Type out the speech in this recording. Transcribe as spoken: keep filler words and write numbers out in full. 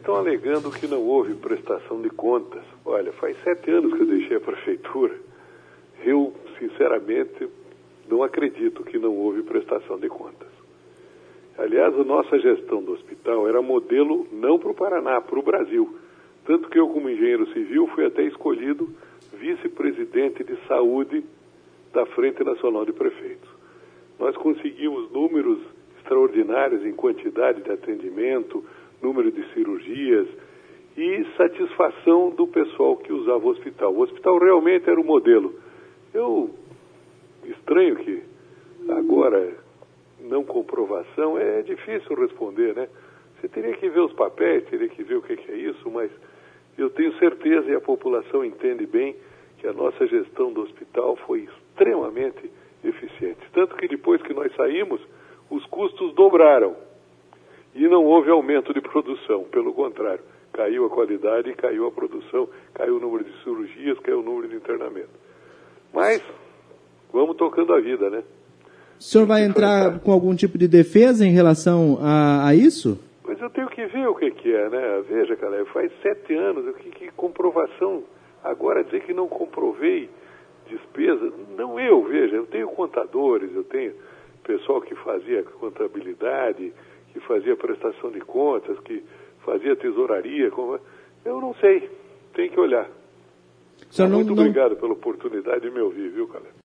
estão alegando que não houve prestação de contas. Olha, faz sete anos que eu deixei a prefeitura. Eu, sinceramente, não acredito que não houve prestação de contas. Aliás, a nossa gestão do hospital era modelo não para o Paraná, para o Brasil. Tanto que eu, como engenheiro civil, fui até escolhido vice-presidente de saúde da Frente Nacional de Prefeitos. Nós conseguimos números extraordinários em quantidade de atendimento, número de cirurgias e satisfação do pessoal que usava o hospital. O hospital realmente era o modelo. Eu estranho que agora, não comprovação, é difícil responder, né? Você teria que ver os papéis, teria que ver o que é isso, mas eu tenho certeza, e a população entende bem, que a nossa gestão do hospital foi extremamente eficiente. Tanto que depois que nós saímos, os custos dobraram. E não houve aumento de produção, pelo contrário. Caiu a qualidade, caiu a produção, caiu o número de cirurgias, caiu o número de internamento. Mas, vamos tocando a vida, né? O senhor vai entrar com algum tipo de defesa em relação a, a isso? Pois eu tenho que ver o que, que é, né? Veja, cara, faz sete anos, que, que comprovação. Agora dizer que não comprovei despesa, não eu, veja, eu tenho contadores, eu tenho pessoal que fazia contabilidade, que fazia prestação de contas, que fazia tesouraria, como... eu não sei, tem que olhar. Muito não, não... obrigado pela oportunidade de me ouvir, viu, cara?